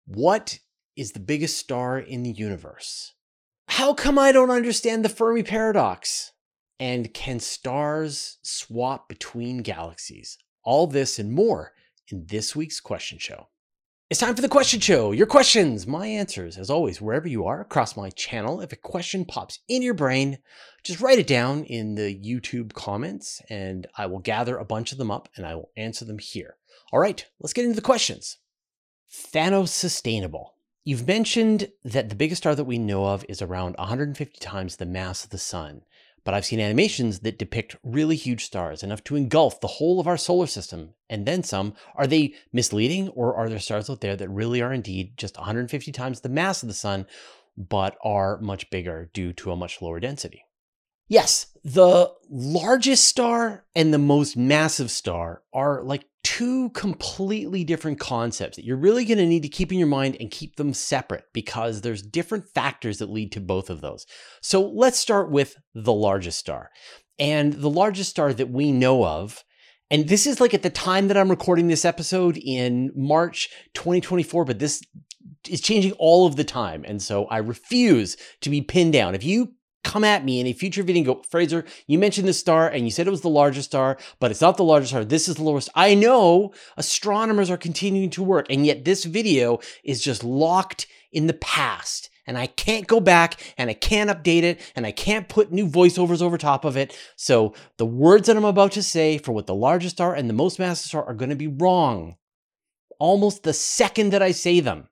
What is the biggest star in the universe? How come I don't understand the Fermi paradox? And can stars swap between galaxies? All this and more in this week's Question Show. It's time for the Question Show. Your questions, my answers, as always, wherever you are across my channel. If a question pops in your brain, just write it down in the YouTube comments and I will gather a bunch of them up and I will answer them here. All right, let's get into the questions. Thanos Sustainable. You've mentioned that the biggest star that we know of is around 150 times the mass of the sun, but I've seen animations that depict really huge stars, enough to engulf the whole of our solar system, and then some. Are they misleading, or are there stars out there that really are indeed just 150 times the mass of the sun, but are much bigger due to a much lower density? Yes, the largest star and the most massive star are like two completely different concepts that you're really going to need to keep in your mind and keep them separate because there's different factors that lead to both of those. So let's start with the largest star. And the largest star that we know of, and this is like at the time that I'm recording this episode in March 2024, but this is changing all of the time. And so I refuse to be pinned down. If you come at me in a future video and go, Fraser, you mentioned this star and you said it was the largest star, but it's not the largest star. This is the lowest. I know astronomers are continuing to work, and yet this video is just locked in the past. And I can't go back and I can't update it and I can't put new voiceovers over top of it. So the words that I'm about to say for what the largest star and the most massive star are going to be wrong almost the second that I say them.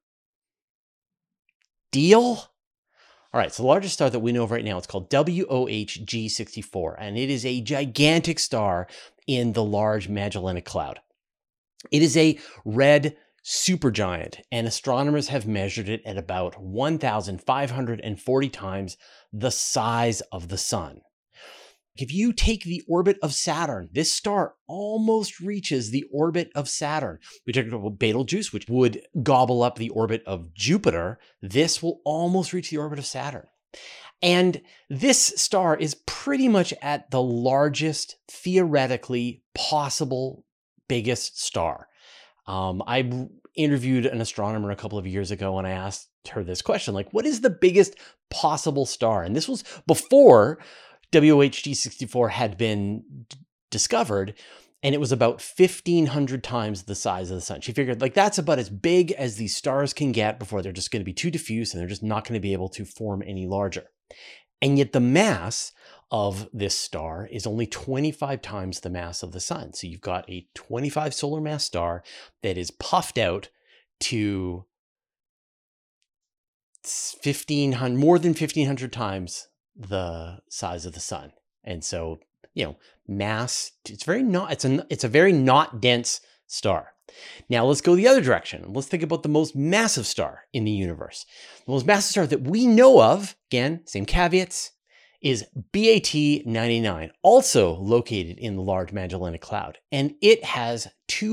Deal? All right, so the largest star that we know of right now, it's called WOH-G64, and it is a gigantic star in the Large Magellanic Cloud. It is a red supergiant, and astronomers have measured it at about 1,540 times the size of the sun. If you take the orbit of Saturn, this star almost reaches the orbit of Saturn. We talked about Betelgeuse, which would gobble up the orbit of Jupiter. This will almost reach the orbit of Saturn. And this star is pretty much at the largest, theoretically possible, biggest star. I interviewed an astronomer a couple of years ago and I asked her this question, like, what is the biggest possible star? And this was before WOH-G64 had been discovered, and it was about 1,500 times the size of the sun. She figured like that's about as big as these stars can get before they're just going to be too diffuse and they're just not going to be able to form any larger. And yet the mass of this star is only 25 times the mass of the sun. So you've got a 25 solar mass star that is puffed out to 1,500, more than 1,500 times the size of the sun. And so, mass, it's a very not dense star. Now let's go the other direction. Let's think about the most massive star in the universe. The most massive star that we know of, again, same caveats, is BAT-99, also located in the Large Magellanic Cloud. And it has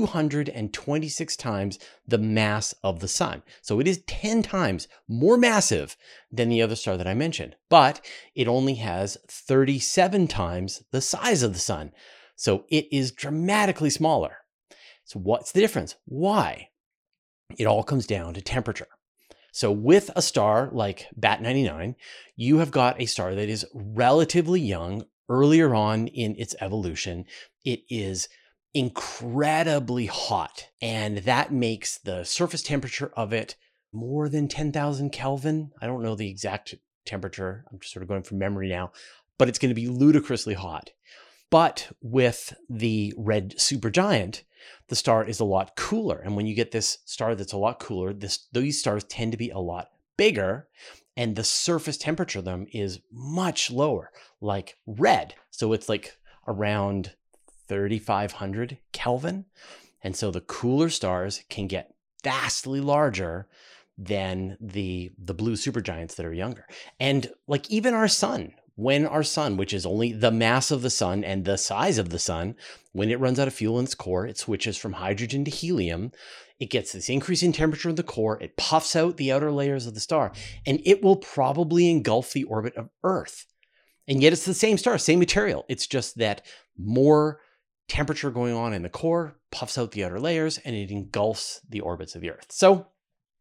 226 times the mass of the sun. So it is 10 times more massive than the other star that I mentioned, but it only has 37 times the size of the sun. So it is dramatically smaller. So what's the difference? Why? It all comes down to temperature. So with a star like BAT-99, you have got a star that is relatively young, earlier on in its evolution. It is incredibly hot, and that makes the surface temperature of it more than 10,000 Kelvin. I don't know the exact temperature. I'm just sort of going from memory now, but it's going to be ludicrously hot. But with the red supergiant, the star is a lot cooler. And when you get this star that's a lot cooler, these stars tend to be a lot bigger, and the surface temperature of them is much lower, like red. So it's like around 3,500 Kelvin. And so the cooler stars can get vastly larger than the blue supergiants that are younger. And like even our sun, when our sun, which is only the mass of the sun and the size of the sun, when it runs out of fuel in its core, it switches from hydrogen to helium. It gets this increase in temperature in the core. It puffs out the outer layers of the star, and it will probably engulf the orbit of Earth. And yet it's the same star, same material. It's just that more temperature going on in the core puffs out the outer layers and it engulfs the orbits of the Earth. So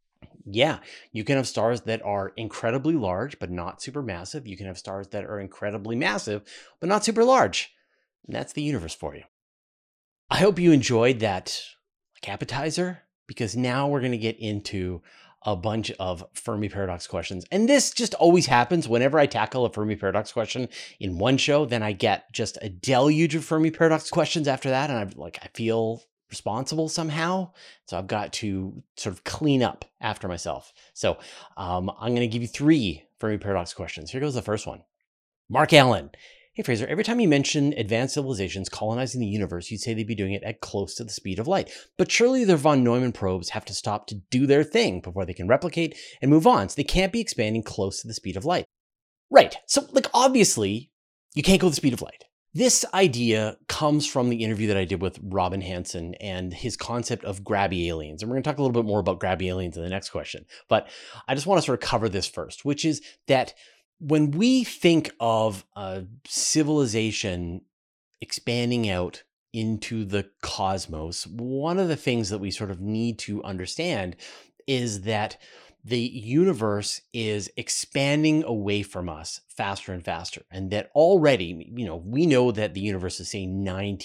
Yeah, you can have stars that are incredibly large, but not super massive. You can have stars that are incredibly massive, but not super large. And that's the universe for you. I hope you enjoyed that appetizer, because now we're going to get into a bunch of Fermi paradox questions. And this just always happens whenever I tackle a Fermi paradox question in one show, then I get just a deluge of Fermi paradox questions after that. And I feel responsible somehow. So I've got to sort of clean up after myself. So I'm going to give you 3 Fermi paradox questions. Here goes the first one. Mark Allen. Hey, Fraser, every time you mention advanced civilizations colonizing the universe, you'd say they'd be doing it at close to the speed of light. But surely their von Neumann probes have to stop to do their thing before they can replicate and move on. So they can't be expanding close to the speed of light. Right. So, obviously, you can't go the speed of light. This idea comes from the interview that I did with Robin Hanson and his concept of grabby aliens. And we're going to talk a little bit more about grabby aliens in the next question. But I just want to sort of cover this first, which is that when we think of a civilization expanding out into the cosmos, one of the things that we sort of need to understand is that the universe is expanding away from us faster and faster. And that already, we know that the universe is, say,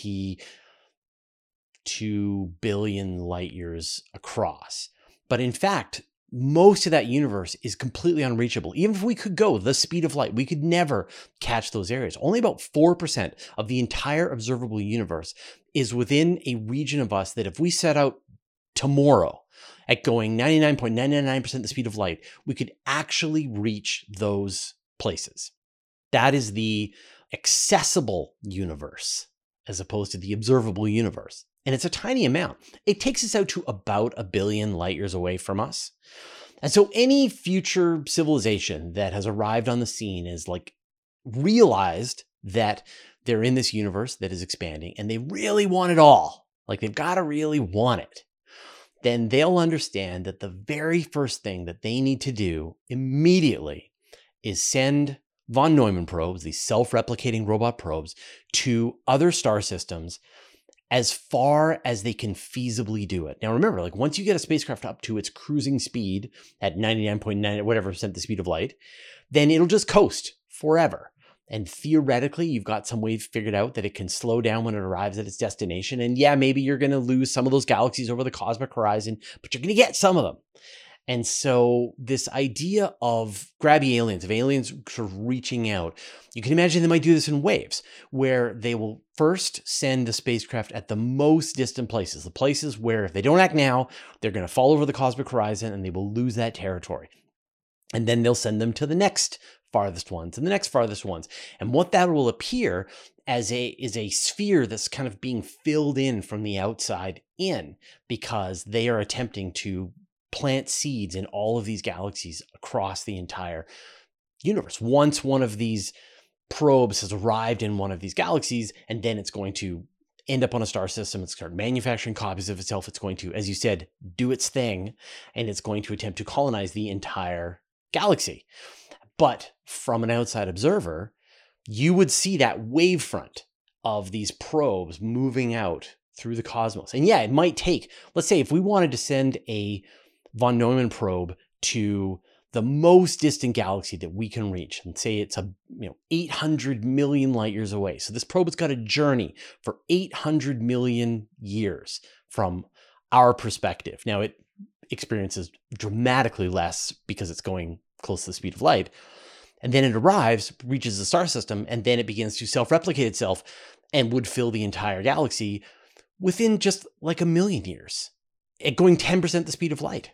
92 billion light years across. But in fact, most of that universe is completely unreachable. Even if we could go the speed of light, we could never catch those areas. Only about 4% of the entire observable universe is within a region of us that if we set out tomorrow at going 99.999% the speed of light, we could actually reach those places. That is the accessible universe as opposed to the observable universe. And it's a tiny amount. It takes us out to about 1 billion light years away from us. And so any future civilization that has arrived on the scene is realized that they're in this universe that is expanding and they really want it all. They've got to really want it. Then they'll understand that the very first thing that they need to do immediately is send von Neumann probes, these self-replicating robot probes, to other star systems as far as they can feasibly do it. Now remember, once you get a spacecraft up to its cruising speed at 99.9 whatever percent the speed of light, then it'll just coast forever. And theoretically, you've got some way figured out that it can slow down when it arrives at its destination. And yeah, maybe you're going to lose some of those galaxies over the cosmic horizon, but you're going to get some of them. And so this idea of grabby aliens, of aliens sort of reaching out, you can imagine they might do this in waves, where they will first send the spacecraft at the most distant places, the places where if they don't act now, they're going to fall over the cosmic horizon and they will lose that territory. And then they'll send them to the next farthest ones and the next farthest ones. And what that will appear as is a sphere that's kind of being filled in from the outside in, because they are attempting to plant seeds in all of these galaxies across the entire universe. Once one of these probes has arrived in one of these galaxies, and then it's going to end up on a star system, it's start manufacturing copies of itself, it's going to, as you said, do its thing, and it's going to attempt to colonize the entire galaxy. But from an outside observer, you would see that wavefront of these probes moving out through the cosmos. And yeah, it might take, let's say if we wanted to send a von Neumann probe to the most distant galaxy that we can reach, and say it's 800 million light years away. So this probe has got a journey for 800 million years from our perspective. Now it experiences dramatically less because it's going close to the speed of light. And then it arrives, reaches the star system, and then it begins to self-replicate itself and would fill the entire galaxy within just 1 million years, at going 10% the speed of light.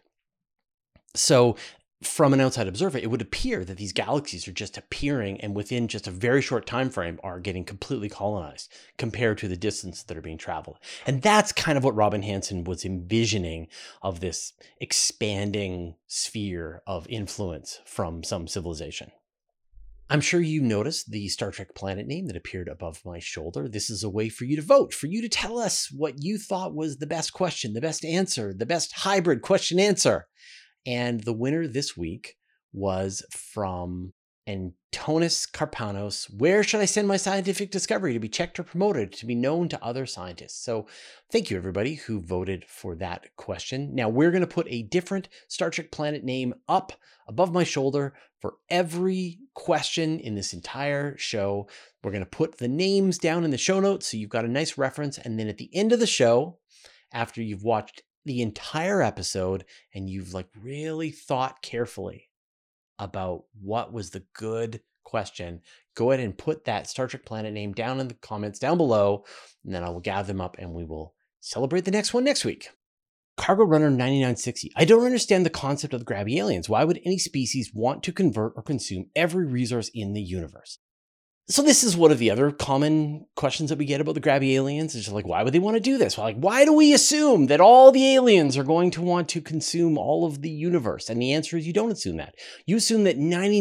So from an outside observer, it would appear that these galaxies are just appearing and within just a very short time frame are getting completely colonized compared to the distance that are being traveled. And that's kind of what Robin Hanson was envisioning of this expanding sphere of influence from some civilization. I'm sure you noticed the Star Trek planet name that appeared above my shoulder. This is a way for you to vote, for you to tell us what you thought was the best question, the best answer, the best hybrid question answer. And the winner this week was from Antonis Karpanos, where should I send my scientific discovery to be checked or promoted to be known to other scientists? So thank you, everybody who voted for that question. Now we're going to put a different Star Trek planet name up above my shoulder for every question in this entire show. We're going to put the names down in the show notes so you've got a nice reference. And then at the end of the show, after you've watched the entire episode and you've really thought carefully about what was the good question, go ahead and put that Star Trek planet name down in the comments down below, and then I will gather them up and we will celebrate the next one next week. Cargo Runner 9960. I don't understand the concept of the grabby aliens. Why would any species want to convert or consume every resource in the universe? So this is one of the other common questions that we get about the grabby aliens. It's just why would they want to do this? Well, why do we assume that all the aliens are going to want to consume all of the universe? And the answer is you don't assume that. You assume that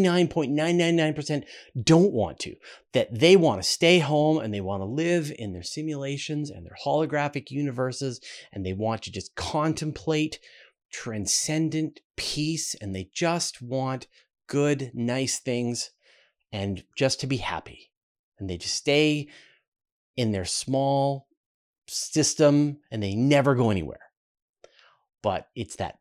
99.999% don't want to, that they want to stay home and they want to live in their simulations and their holographic universes, and they want to just contemplate transcendent peace, and they just want good, nice things and just to be happy. And they just stay in their small system and they never go anywhere. But it's that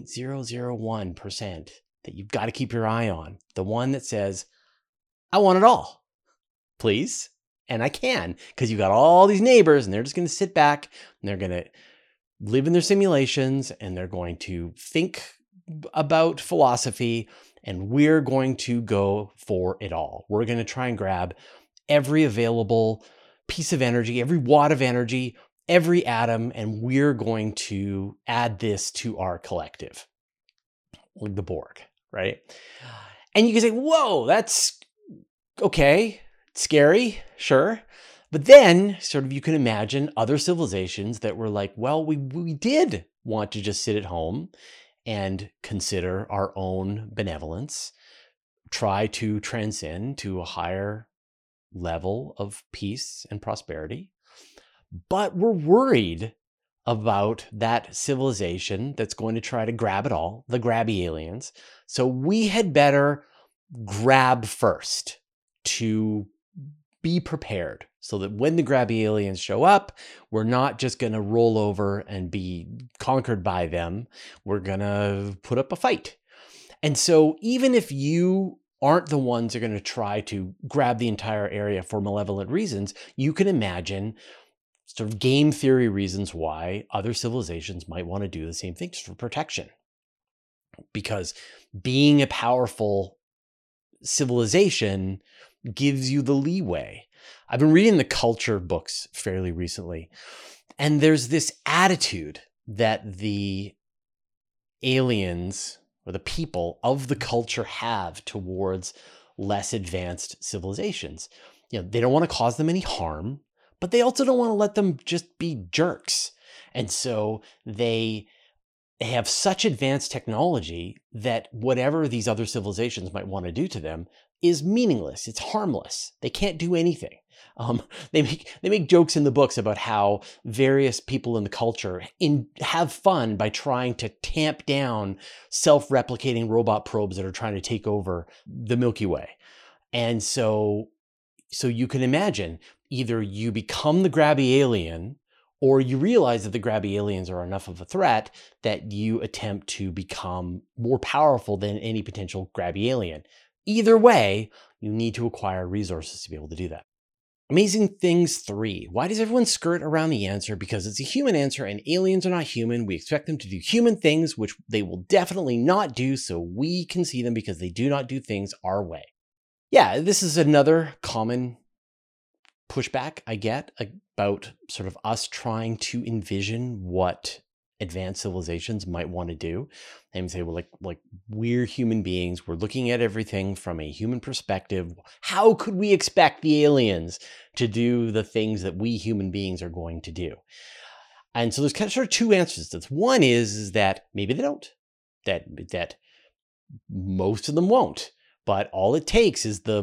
0.001% that you've got to keep your eye on. The one that says, I want it all, please. And I can, because you've got all these neighbors and they're just going to sit back and they're going to live in their simulations and they're going to think about philosophy, and we're going to go for it all. We're going to try and grab every available piece of energy, every watt of energy, every atom, and we're going to add this to our collective, like the Borg, right? And you can say, whoa, that's okay, scary, sure. But then you can imagine other civilizations that were like, well, we did want to just sit at home and consider our own benevolence, try to transcend to a higher level of peace and prosperity. But we're worried about that civilization that's going to try to grab it all, the grabby aliens. So we had better grab first to be prepared so that when the grabby aliens show up, we're not just going to roll over and be conquered by them. We're going to put up a fight. And so even if you aren't the ones who are going to try to grab the entire area for malevolent reasons, you can imagine game theory reasons why other civilizations might want to do the same thing just for protection. Because being a powerful civilization gives you the leeway. I've been reading the culture books fairly recently, and there's this attitude that the aliens or the people of the culture have towards less advanced civilizations. They don't want to cause them any harm, but they also don't want to let them just be jerks. And so they have such advanced technology that whatever these other civilizations might want to do to them is meaningless. It's harmless. They can't do anything. They make jokes in the books about how various people in the culture have fun by trying to tamp down self-replicating robot probes that are trying to take over the Milky Way. And so you can imagine either you become the grabby alien, or you realize that the grabby aliens are enough of a threat that you attempt to become more powerful than any potential grabby alien. Either way, you need to acquire resources to be able to do that. Amazing Things 3. Why does everyone skirt around the answer? Because it's a human answer and aliens are not human. We expect them to do human things, which they will definitely not do, so we can see them because they do not do things our way. Yeah, this is another common pushback I get about us trying to envision what advanced civilizations might want to do. And say, well, like we're human beings. We're looking at everything from a human perspective. How could we expect the aliens to do the things that we human beings are going to do? And so there's two answers to this. One is that maybe they don't, that most of them won't. But all it takes is the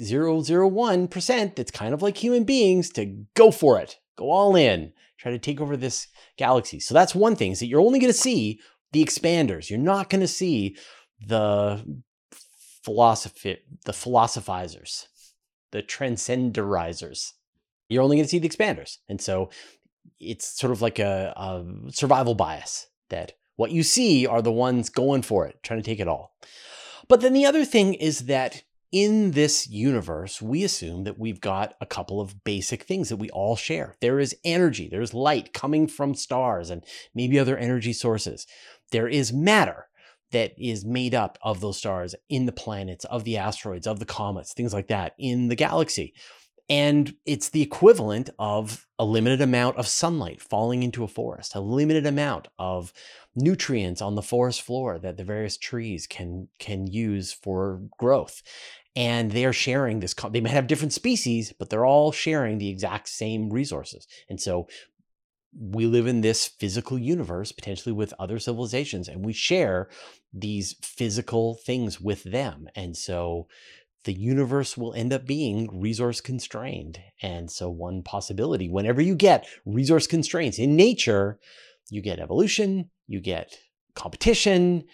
0.001% that's kind of like human beings to go for it, go all in, try to take over this galaxy. So that's one thing, is that you're only going to see the expanders. You're not going to see the the philosophizers, the transcenderizers. You're only going to see the expanders. And so it's sort of like a survival bias that what you see are the ones going for it, trying to take it all. But then the other thing is that in this universe, we assume that we've got a couple of basic things that we all share. There is energy, there's light coming from stars and maybe other energy sources. There is matter that is made up of those stars in the planets, of the asteroids, of the comets, things like that in the galaxy. And it's the equivalent of a limited amount of sunlight falling into a forest, a limited amount of nutrients on the forest floor that the various trees can use for growth. And they are sharing this. They might have different species, but they're all sharing the exact same resources. And so we live in this physical universe, potentially with other civilizations, and we share these physical things with them. And so the universe will end up being resource constrained. And so one possibility, whenever you get resource constraints in nature, you get evolution, you get competition,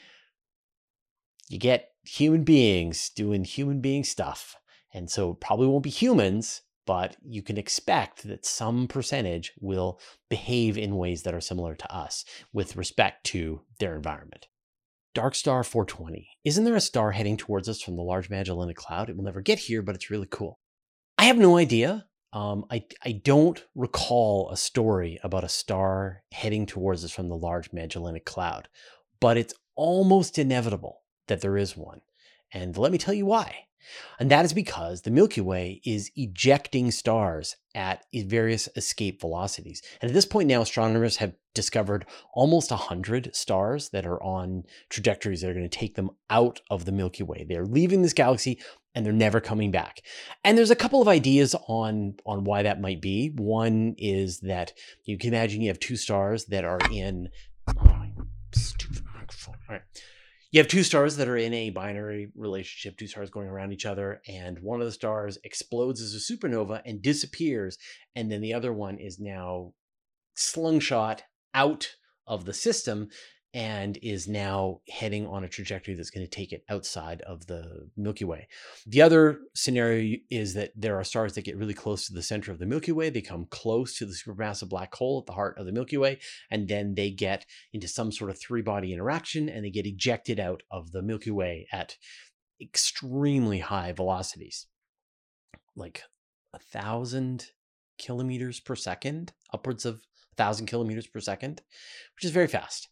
you get human beings doing human being stuff. And so it probably won't be humans, but you can expect that some percentage will behave in ways that are similar to us with respect to their environment. Dark star 420. Isn't there a star heading towards us from the Large Magellanic Cloud? It will never get here, but it's really cool. I have no idea. I don't recall a story about a star heading towards us from the Large Magellanic Cloud, but it's almost inevitable that there is one. And let me tell you why. And that is because the Milky Way is ejecting stars at various escape velocities. And at this point now, astronomers have discovered almost 100 stars that are on trajectories that are going to take them out of the Milky Way. They're leaving this galaxy and they're never coming back. And there's a couple of ideas on why that might be. One is that you can imagine you have two stars that are in... Oh, stupid microphone. All right. You have two stars that are in a binary relationship, two stars going around each other, and one of the stars explodes as a supernova and disappears, and then the other one is now slungshot out of the system and is now heading on a trajectory that's going to take it outside of the Milky Way. The other scenario is that there are stars that get really close to the center of the Milky Way. They come close to the supermassive black hole at the heart of the Milky Way, and then they get into some sort of three-body interaction, and they get ejected out of the Milky Way at extremely high velocities, like 1,000 kilometers per second, upwards of 1,000 kilometers per second, which is very fast.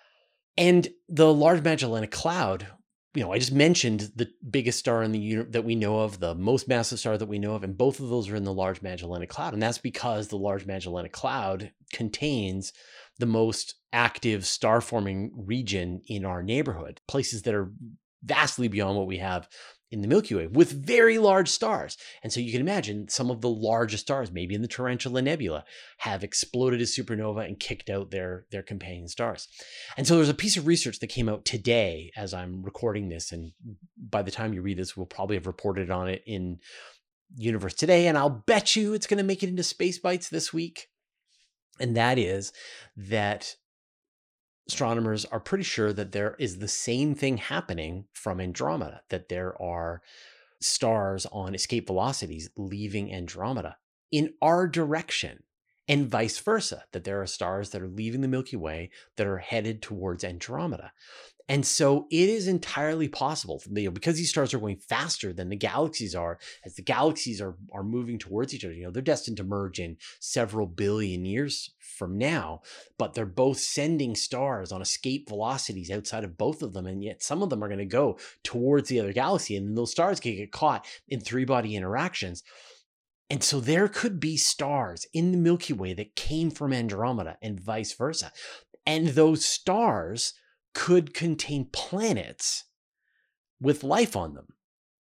And the Large Magellanic Cloud, I just mentioned the biggest star in the universe that we know of, the most massive star that we know of, and both of those are in the Large Magellanic Cloud. And that's because the Large Magellanic Cloud contains the most active star-forming region in our neighborhood, places that are vastly beyond what we have in the Milky Way, with very large stars. And so you can imagine some of the largest stars, maybe in the Tarantula Nebula, have exploded as supernova and kicked out their companion stars. And so there's a piece of research that came out today as I'm recording this, and by the time you read this, we'll probably have reported on it in Universe Today, and I'll bet you it's going to make it into Space Bites this week. And that is that astronomers are pretty sure that there is the same thing happening from Andromeda, that there are stars on escape velocities leaving Andromeda in our direction, and vice versa, that there are stars that are leaving the Milky Way that are headed towards Andromeda. And so it is entirely possible, because these stars are going faster than the galaxies are, as the galaxies are moving towards each other. They're destined to merge in several billion years from now, but they're both sending stars on escape velocities outside of both of them. And yet some of them are going to go towards the other galaxy, and those stars can get caught in three-body interactions. And so there could be stars in the Milky Way that came from Andromeda and vice versa. And those stars could contain planets with life on them.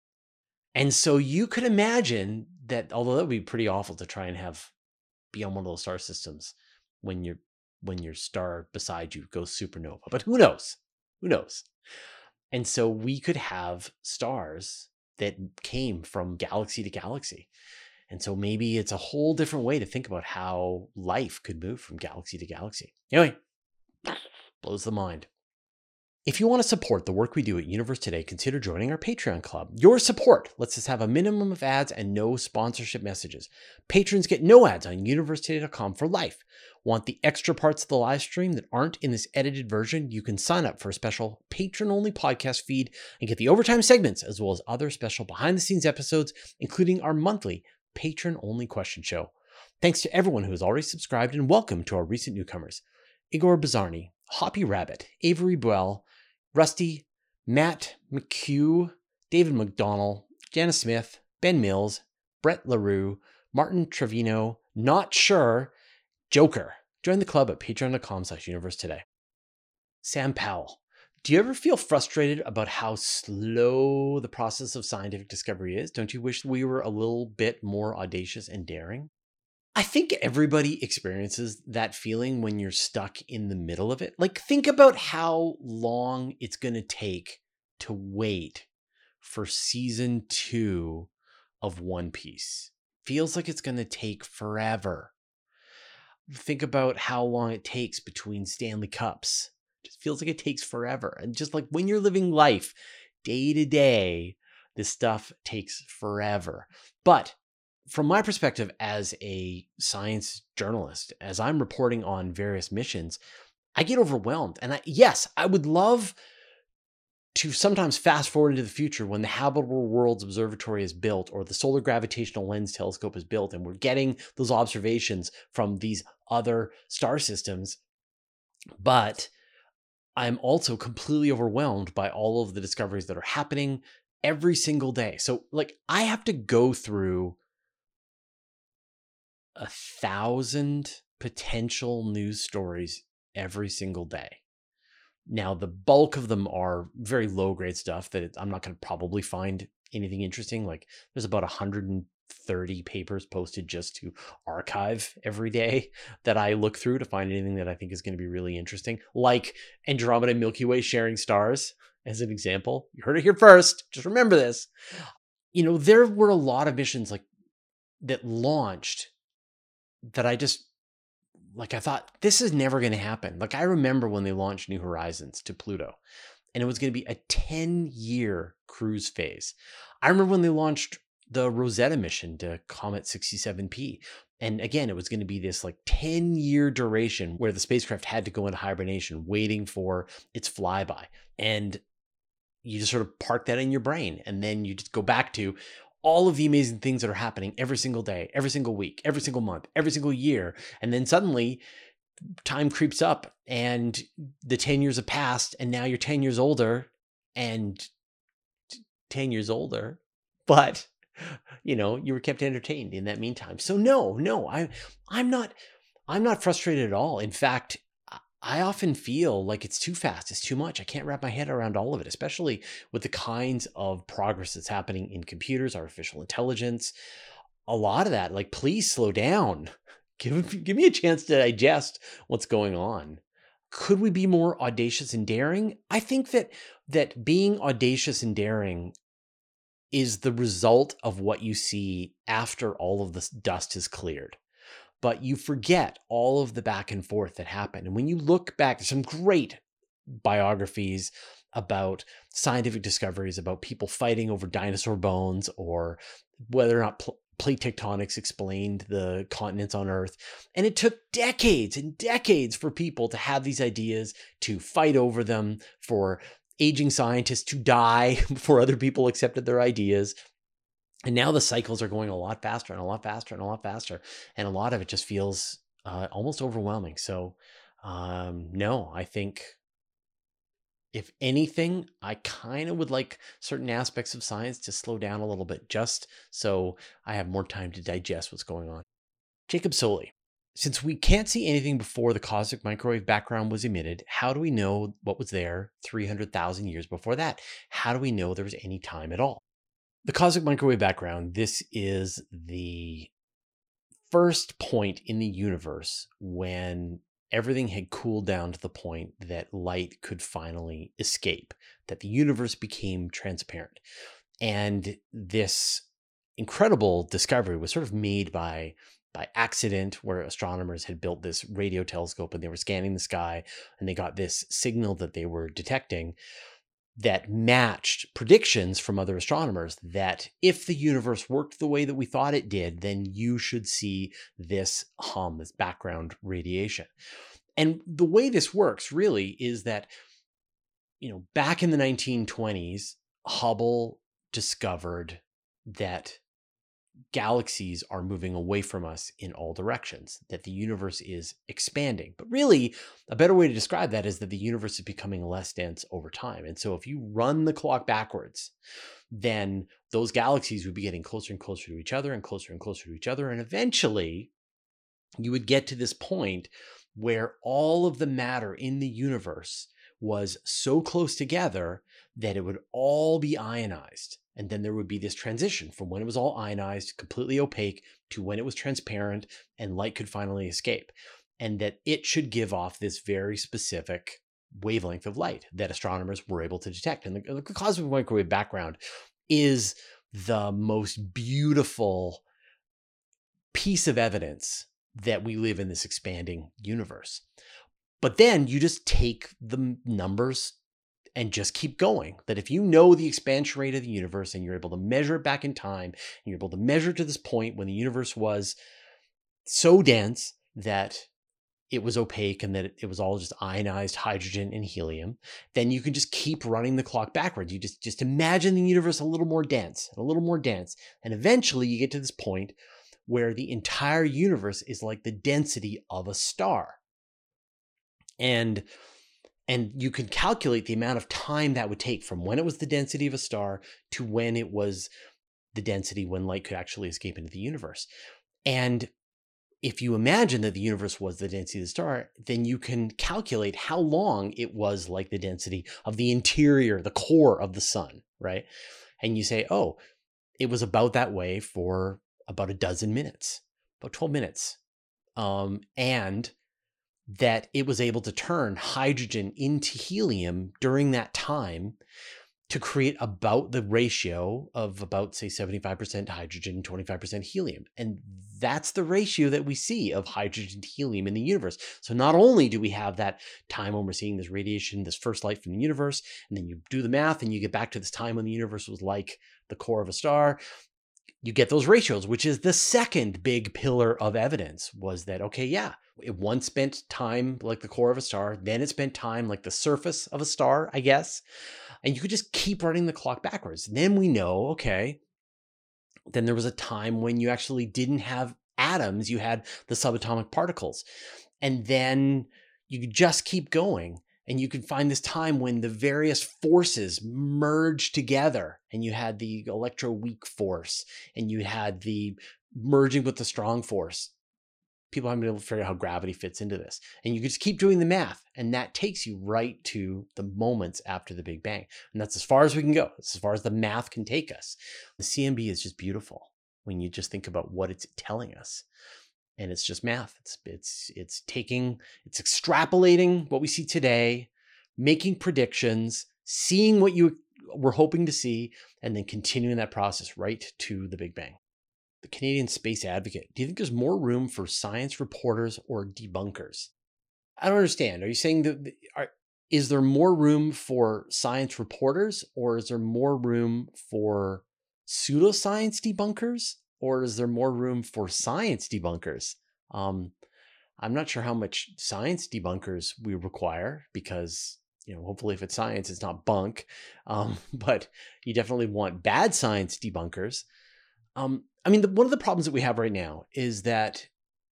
And so you could imagine that, although that would be pretty awful to try and be on one of those star systems when your star beside you goes supernova, but who knows? And so we could have stars that came from galaxy to galaxy. And so maybe it's a whole different way to think about how life could move from galaxy to galaxy. Anyway, blows the mind. If you want to support the work we do at Universe Today, consider joining our Patreon club. Your support lets us have a minimum of ads and no sponsorship messages. Patrons get no ads on universetoday.com for life. Want the extra parts of the live stream that aren't in this edited version? You can sign up for a special patron-only podcast feed and get the overtime segments, as well as other special behind-the-scenes episodes, including our monthly patron-only question show. Thanks to everyone who has already subscribed, and welcome to our recent newcomers: Igor Bazarny, Hoppy Rabbit, Avery Buell, Rusty, Matt McHugh, David McDonnell, Janice Smith, Ben Mills, Brett LaRue, Martin Trevino, Not Sure, Joker. Join the club at patreon.com/universe today. Sam Powell. Do you ever feel frustrated about how slow the process of scientific discovery is? Don't you wish we were a little bit more audacious and daring? I think everybody experiences that feeling when you're stuck in the middle of it. Like, think about how long it's going to take to wait for season 2 of One Piece. Feels like it's going to take forever. Think about how long it takes between Stanley Cups. Just feels like it takes forever. And just like when you're living life day to day, this stuff takes forever. But from my perspective as a science journalist, as I'm reporting on various missions, I get overwhelmed. And I would love to sometimes fast forward into the future when the Habitable Worlds Observatory is built, or the Solar Gravitational Lens Telescope is built, and we're getting those observations from these other star systems. But I'm also completely overwhelmed by all of the discoveries that are happening every single day. So, like, I have to go through 1,000 potential news stories every single day. Now, the bulk of them are very low grade stuff that I'm not going to probably find anything interesting. Like, there's about 130 papers posted just to archive every day that I look through to find anything that I think is going to be really interesting, like Andromeda Milky Way sharing stars, as an example. You heard it here first. Just remember this. You know, there were a lot of missions like that launched that I thought, this is never going to happen. Like, I remember when they launched New Horizons to Pluto, and it was going to be a 10-year cruise phase. I remember when they launched the Rosetta mission to Comet 67P. And again, it was going to be this like 10-year duration where the spacecraft had to go into hibernation, waiting for its flyby. And you just sort of park that in your brain, and then you just go back to all of the amazing things that are happening every single day, every single week, every single month, every single year. And then suddenly time creeps up and the 10 years have passed, and now you're 10 years older and 10 years older, but you know, you were kept entertained in that meantime. So I'm not frustrated at all. In fact, I often feel like it's too fast. It's too much. I can't wrap my head around all of it, especially with the kinds of progress that's happening in computers, artificial intelligence. A lot of that, like, please slow down. Give me a chance to digest what's going on. Could we be more audacious and daring? I think that being audacious and daring is the result of what you see after all of this dust is cleared. But you forget all of the back and forth that happened. And when you look back, there's some great biographies about scientific discoveries, about people fighting over dinosaur bones, or whether or not plate tectonics explained the continents on Earth. And it took decades and decades for people to have these ideas, to fight over them, for aging scientists to die before other people accepted their ideas. And now the cycles are going a lot faster and a lot faster and a lot faster. And a lot of it just feels almost overwhelming. So no, I think if anything, I kind of would like certain aspects of science to slow down a little bit, just so I have more time to digest what's going on. Jacob Soley. Since we can't see anything before the cosmic microwave background was emitted, how do we know what was there 300,000 years before that? How do we know there was any time at all? The cosmic microwave background, this is the first point in the universe when everything had cooled down to the point that light could finally escape, that the universe became transparent. And this incredible discovery was sort of made by by accident, where astronomers had built this radio telescope and they were scanning the sky and they got this signal that they were detecting that matched predictions from other astronomers that if the universe worked the way that we thought it did, then you should see this hum, this background radiation. And the way this works really is that, back in the 1920s, Hubble discovered that galaxies are moving away from us in all directions, that the universe is expanding. But really, a better way to describe that is that the universe is becoming less dense over time. And so if you run the clock backwards, then those galaxies would be getting closer and closer to each other and closer and closer to each other. And eventually, you would get to this point where all of the matter in the universe was so close together that it would all be ionized. And then there would be this transition from when it was all ionized, completely opaque, to when it was transparent and light could finally escape. And that it should give off this very specific wavelength of light that astronomers were able to detect. And the cosmic microwave background is the most beautiful piece of evidence that we live in this expanding universe. But then you just take the numbers and just keep going. That if you know the expansion rate of the universe and you're able to measure it back in time, and you're able to measure to this point when the universe was so dense that it was opaque and that it was all just ionized hydrogen and helium, then you can just keep running the clock backwards. You just imagine the universe a little more dense, and a little more dense. And eventually you get to this point where the entire universe is like the density of a star. And you can calculate the amount of time that would take from when it was the density of a star to when it was the density when light could actually escape into the universe. And if you imagine that the universe was the density of the star, then you can calculate how long it was like the density of the interior, the core of the sun, right? And you say, oh, it was about that way for about a dozen minutes, about 12 minutes. And that it was able to turn hydrogen into helium during that time to create about the ratio of about, say, 75% hydrogen, 25% helium. And that's the ratio that we see of hydrogen to helium in the universe. So not only do we have that time when we're seeing this radiation, this first light from the universe, and then you do the math and you get back to this time when the universe was like the core of a star, you get those ratios, which is the second big pillar of evidence, was that, okay, yeah, it once spent time like the core of a star, then it spent time like the surface of a star, I guess. And you could just keep running the clock backwards. Then we know, okay, then there was a time when you actually didn't have atoms, you had the subatomic particles. And then you could just keep going. And you can find this time when the various forces merged together, and you had the electroweak force and you had the merging with the strong force. People haven't been able to figure out how gravity fits into this. And you can just keep doing the math, and that takes you right to the moments after the Big Bang. And that's as far as we can go. That's as far as the math can take us. The CMB is just beautiful when you just think about what it's telling us. And it's just math. It's extrapolating what we see today, making predictions, seeing what you were hoping to see, and then continuing that process right to the Big Bang. The Canadian Space Advocate. Do you think there's more room for science reporters or debunkers? I don't understand. Are you saying that is there more room for science reporters, or is there more room for pseudoscience debunkers? Or is there more room for science debunkers? I'm not sure how much science debunkers we require, because, hopefully if it's science, it's not bunk. But you definitely want bad science debunkers. One of the problems that we have right now is that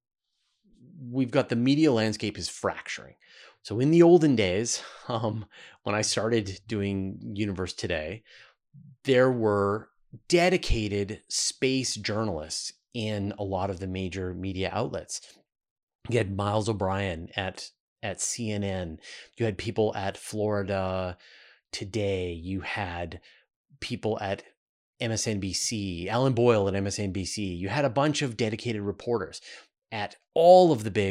we've got the media landscape is fracturing. So in the olden days, when I started doing Universe Today, there were dedicated space journalists in a lot of the major media outlets. You had Miles O'Brien at CNN. You had people at Florida Today. You had people at MSNBC, Alan Boyle at MSNBC. You had a bunch of dedicated reporters at all of the big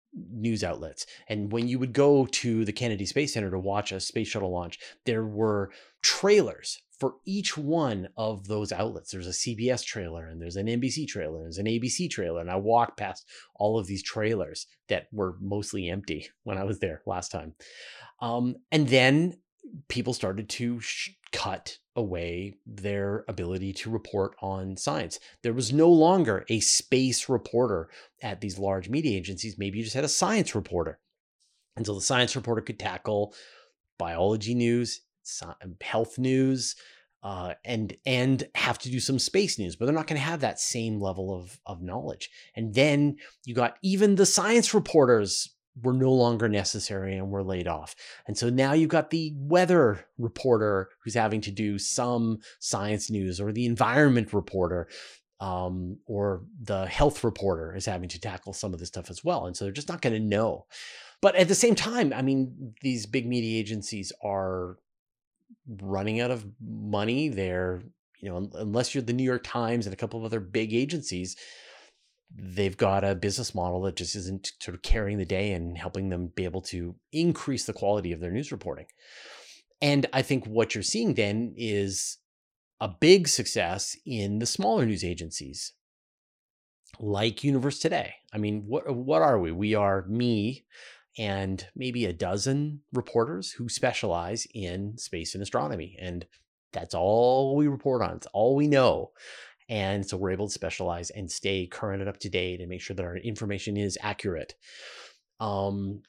news outlets. And when you would go to the Kennedy Space Center to watch a space shuttle launch, there were trailers for each one of those outlets. There's a CBS trailer, and there's an NBC trailer, and there's an ABC trailer. And I walked past all of these trailers that were mostly empty when I was there last time. And then people started to cut away their ability to report on science. There was no longer a space reporter at these large media agencies. Maybe you just had a science reporter. And so the science reporter could tackle biology news, health news, and have to do some space news, but they're not going to have that same level of knowledge. And then you got even the science reporters were no longer necessary and were laid off. And so now you've got the weather reporter who's having to do some science news, or the environment reporter, or the health reporter is having to tackle some of this stuff as well. And so they're just not going to know. But at the same time, I mean, these big media agencies are running out of money. They're, unless you're the New York Times and a couple of other big agencies, they've got a business model that just isn't sort of carrying the day and helping them be able to increase the quality of their news reporting. And I think what you're seeing then is a big success in the smaller news agencies like Universe Today. I mean, what are we? We are me and maybe a dozen reporters who specialize in space and astronomy. And that's all we report on. It's all we know. And so we're able to specialize and stay current and up to date and make sure that our information is accurate. And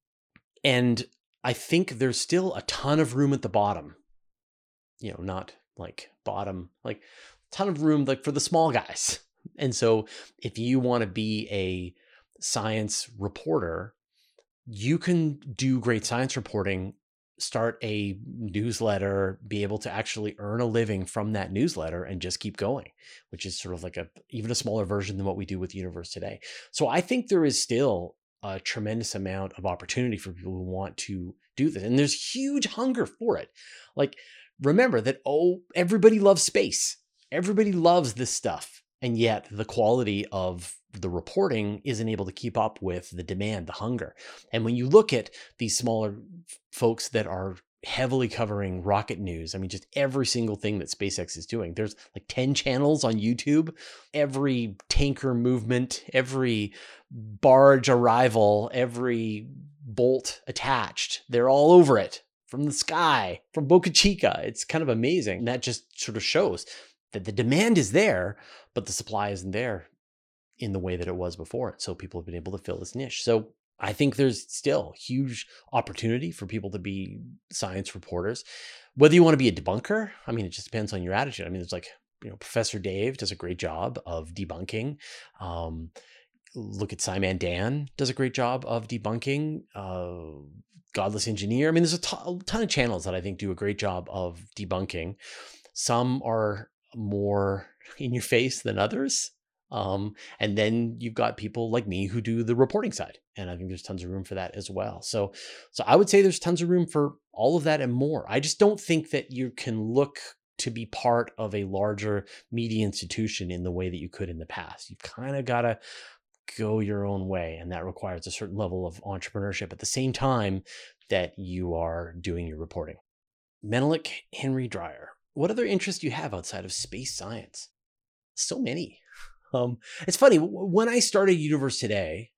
I think there's still a ton of room at the bottom, not like bottom, like a ton of room like for the small guys. And so if you want to be a science reporter, you can do great science reporting, start a newsletter, be able to actually earn a living from that newsletter and just keep going, which is sort of like even a smaller version than what we do with Universe Today. So I think there is still a tremendous amount of opportunity for people who want to do this. And there's huge hunger for it. Like, remember that, everybody loves space. Everybody loves this stuff. And yet the quality of the reporting isn't able to keep up with the demand, the hunger. And when you look at these smaller folks that are heavily covering rocket news, I mean, just every single thing that SpaceX is doing, there's like 10 channels on YouTube, every tanker movement, every barge arrival, every bolt attached, they're all over it from the sky, from Boca Chica. It's kind of amazing. And that just sort of shows that the demand is there, but the supply isn't there in the way that it was before. So people have been able to fill this niche. So I think there's still huge opportunity for people to be science reporters. Whether you want to be a debunker, I mean, it just depends on your attitude. I mean, there's like, Professor Dave does a great job of debunking. Look at Simon Dan does a great job of debunking. Godless Engineer. I mean, there's a ton of channels that I think do a great job of debunking. Some are more in your face than others. And then you've got people like me who do the reporting side. And I think there's tons of room for that as well. So I would say there's tons of room for all of that and more. I just don't think that you can look to be part of a larger media institution in the way that you could in the past. You've kind of got to go your own way. And that requires a certain level of entrepreneurship at the same time that you are doing your reporting. Menelik Henry Dreyer, what other interests do you have outside of space science? So many. It's funny, when I started Universe Today,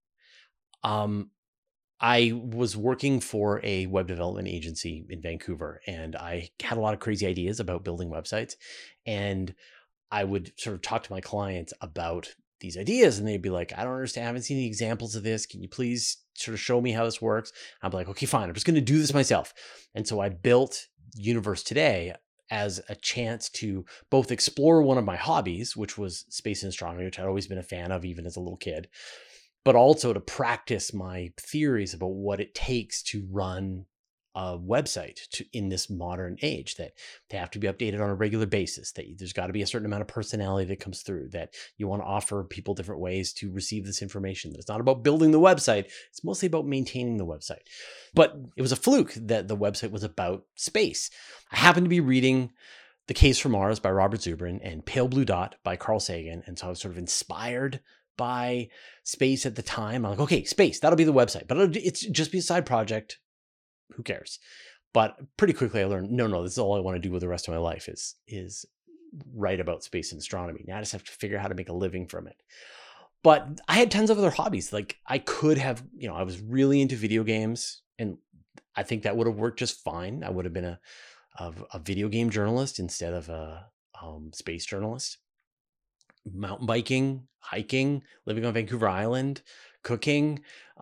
I was working for a web development agency in Vancouver, and I had a lot of crazy ideas about building websites. And I would sort of talk to my clients about these ideas, and they'd be like, I don't understand. I haven't seen any examples of this. Can you please sort of show me how this works? I'd be like, okay, fine. I'm just going to do this myself. And so I built Universe Today as a chance to both explore one of my hobbies, which was space and astronomy, which I'd always been a fan of even as a little kid, but also to practice my theories about what it takes to run a website in this modern age, that they have to be updated on a regular basis, that there's got to be a certain amount of personality that comes through, that you want to offer people different ways to receive this information, that it's not about building the website, it's mostly about maintaining the website. But it was a fluke that the website was about space. I happened to be reading The Case for Mars by Robert Zubrin and Pale Blue Dot by Carl Sagan. And so I was sort of inspired by space at the time. I'm like, okay, space, that'll be the website, but it's just be a side project. Who cares? But pretty quickly I learned, no, this is all I want to do with the rest of my life is write about space and astronomy. Now I just have to figure out how to make a living from it. But I had tons of other hobbies. Like I could have, I was really into video games, and I think that would have worked just fine. I would have been a video game journalist instead of a space journalist. Mountain biking, hiking, living on Vancouver Island, cooking,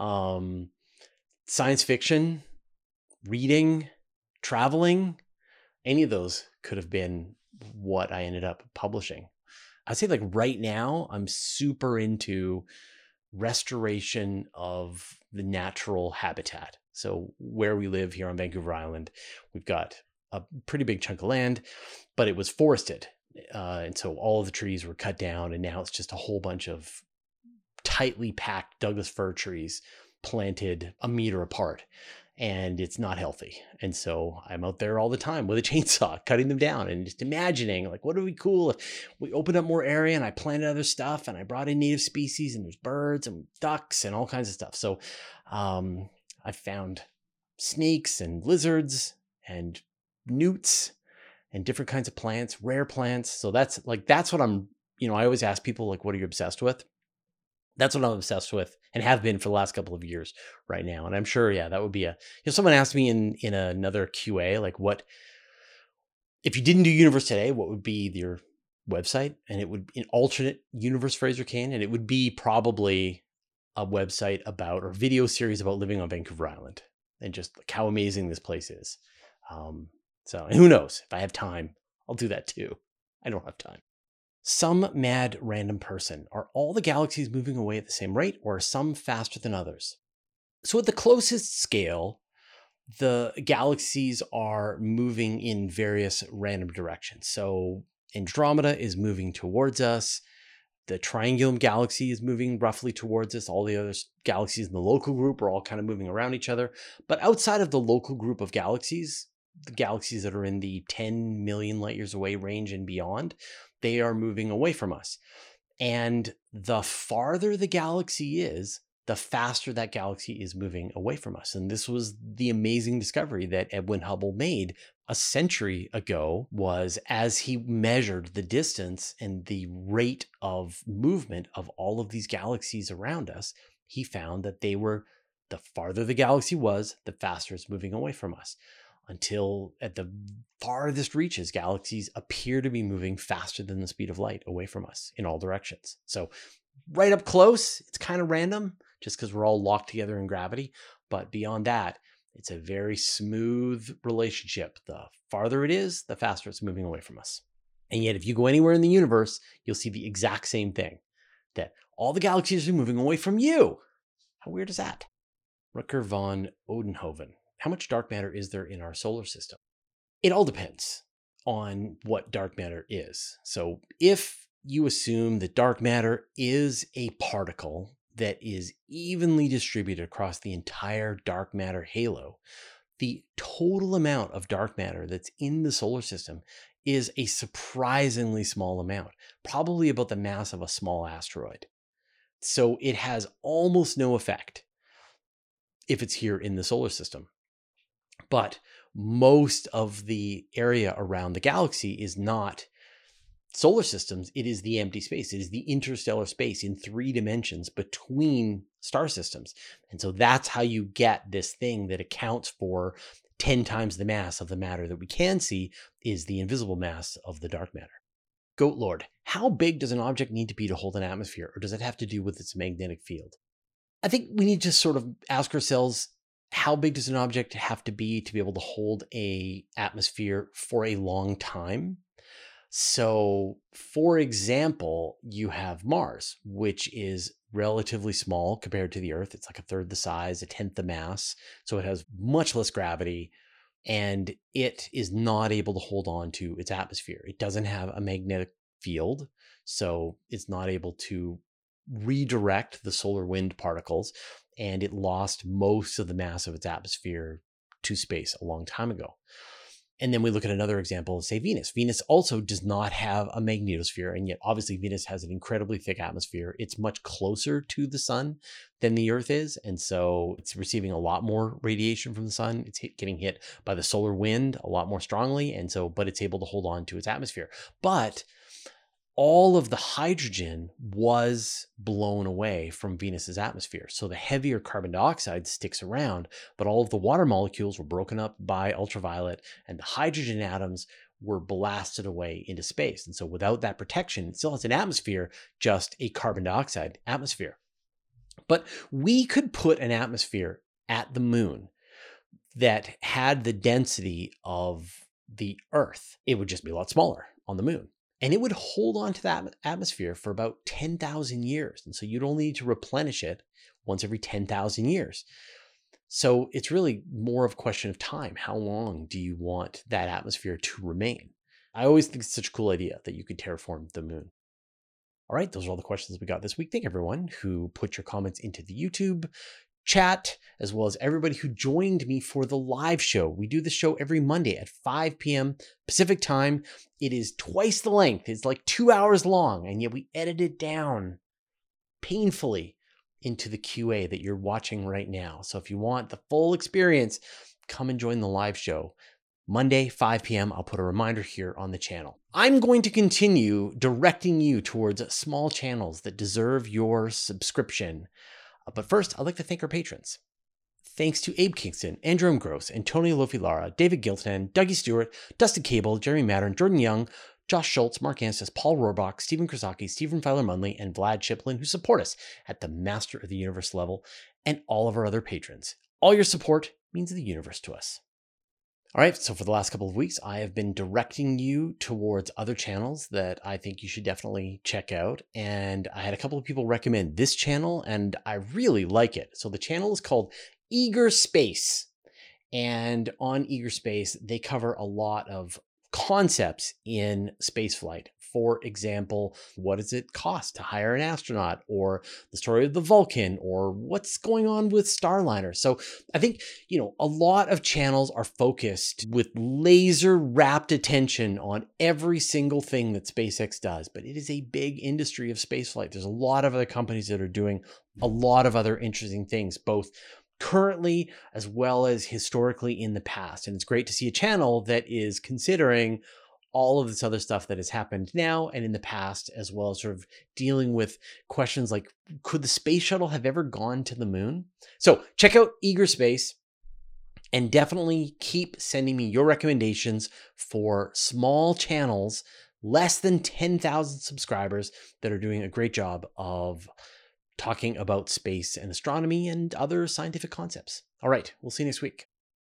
science fiction, reading, traveling, any of those could have been what I ended up publishing. I'd say like right now, I'm super into restoration of the natural habitat. So where we live here on Vancouver Island, we've got a pretty big chunk of land, but it was forested. And so all of the trees were cut down, and now it's just a whole bunch of tightly packed Douglas fir trees planted a meter apart, and it's not healthy. And so I'm out there all the time with a chainsaw cutting them down and just imagining like, what would be cool if we opened up more area and I planted other stuff and I brought in native species and there's birds and ducks and all kinds of stuff. So I found snakes and lizards and newts and different kinds of plants, rare plants. So that's what I'm, I always ask people like, what are you obsessed with? That's what I'm obsessed with and have been for the last couple of years right now. And I'm sure, that would be someone asked me in another QA, like if you didn't do Universe Today, what would be your website? And it would, an alternate universe, Fraser Cain, and it would be probably a website about, or video series about living on Vancouver Island and just like how amazing this place is. So who knows, if I have time, I'll do that too. I don't have time. Some mad random person. Are all the galaxies moving away at the same rate, or are some faster than others? So at the closest scale, the galaxies are moving in various random directions. So Andromeda is moving towards us. The Triangulum galaxy is moving roughly towards us. All the other galaxies in the local group are all kind of moving around each other. But outside of the local group of galaxies, the galaxies that are in the 10 million light years away range and beyond, they are moving away from us. And the farther the galaxy is, the faster that galaxy is moving away from us. And this was the amazing discovery that Edwin Hubble made a century ago, was as he measured the distance and the rate of movement of all of these galaxies around us, he found that the farther the galaxy was, the faster it's moving away from us. Until at the farthest reaches, galaxies appear to be moving faster than the speed of light away from us in all directions. So right up close, it's kind of random just because we're all locked together in gravity. But beyond that, it's a very smooth relationship. The farther it is, the faster it's moving away from us. And yet, if you go anywhere in the universe, you'll see the exact same thing, that all the galaxies are moving away from you. How weird is that? Rutger von Odenhoven. How much dark matter is there in our solar system? It all depends on what dark matter is. So if you assume that dark matter is a particle that is evenly distributed across the entire dark matter halo, the total amount of dark matter that's in the solar system is a surprisingly small amount, probably about the mass of a small asteroid. So it has almost no effect if it's here in the solar system. But most of the area around the galaxy is not solar systems. It is the empty space. It is the interstellar space in 3 dimensions between star systems. And so that's how you get this thing that accounts for 10 times the mass of the matter that we can see, is the invisible mass of the dark matter. Goat Lord, how big does an object need to be to hold an atmosphere, or does it have to do with its magnetic field? I think we need to sort of ask ourselves, how big does an object have to be able to hold an atmosphere for a long time? So, for example, you have Mars, which is relatively small compared to the Earth. It's like a third the size, a tenth the mass. So it has much less gravity, and it is not able to hold on to its atmosphere. It doesn't have a magnetic field, so it's not able to redirect the solar wind particles, and it lost most of the mass of its atmosphere to space a long time ago. And then we look at another example, say Venus. Venus also does not have a magnetosphere, and yet obviously Venus has an incredibly thick atmosphere. It's much closer to the sun than the Earth is, and so it's receiving a lot more radiation from the sun. It's getting hit by the solar wind a lot more strongly, and so, but it's able to hold on to its atmosphere. But all of the hydrogen was blown away from Venus's atmosphere. So the heavier carbon dioxide sticks around, but all of the water molecules were broken up by ultraviolet, and the hydrogen atoms were blasted away into space. And so without that protection, it still has an atmosphere, just a carbon dioxide atmosphere. But we could put an atmosphere at the moon that had the density of the Earth. It would just be a lot smaller on the moon. And it would hold on to that atmosphere for about 10,000 years. And so you'd only need to replenish it once every 10,000 years. So it's really more of a question of time. How long do you want that atmosphere to remain? I always think it's such a cool idea that you could terraform the moon. All right, those are all the questions we got this week. Thank everyone who put your comments into the YouTube chat, as well as everybody who joined me for the live show. We do the show every Monday at 5 p.m. Pacific time. It is twice the length. It's like 2 hours long, and yet we edit it down painfully into the QA that you're watching right now. So if you want the full experience, come and join the live show. Monday, 5 p.m. I'll put a reminder here on the channel. I'm going to continue directing you towards small channels that deserve your subscription. But first, I'd like to thank our patrons. Thanks to Abe Kingston, Andrew M. Gross, Antonio Lofilara, David Gilton, Dougie Stewart, Dustin Cable, Jeremy Mattern, Jordan Young, Josh Schultz, Mark Anstis, Paul Rohrbach, Stephen Krasaki, Stephen Feiler-Munley, and Vlad Chiplin, who support us at the Master of the Universe level, and all of our other patrons. All your support means the universe to us. All right, so for the last couple of weeks, I have been directing you towards other channels that I think you should definitely check out. And I had a couple of people recommend this channel, and I really like it. So the channel is called Eager Space. And on Eager Space, they cover a lot of concepts in spaceflight. For example, what does it cost to hire an astronaut, or the story of the Vulcan, or what's going on with Starliner. So I think, a lot of channels are focused with laser rapt attention on every single thing that SpaceX does, but it is a big industry of spaceflight. There's a lot of other companies that are doing a lot of other interesting things, both currently as well as historically in the past. And it's great to see a channel that is considering all of this other stuff that has happened now and in the past, as well as sort of dealing with questions like, could the space shuttle have ever gone to the moon? So check out Eager Space, and definitely keep sending me your recommendations for small channels, less than 10,000 subscribers, that are doing a great job of talking about space and astronomy and other scientific concepts. All right, we'll see you next week.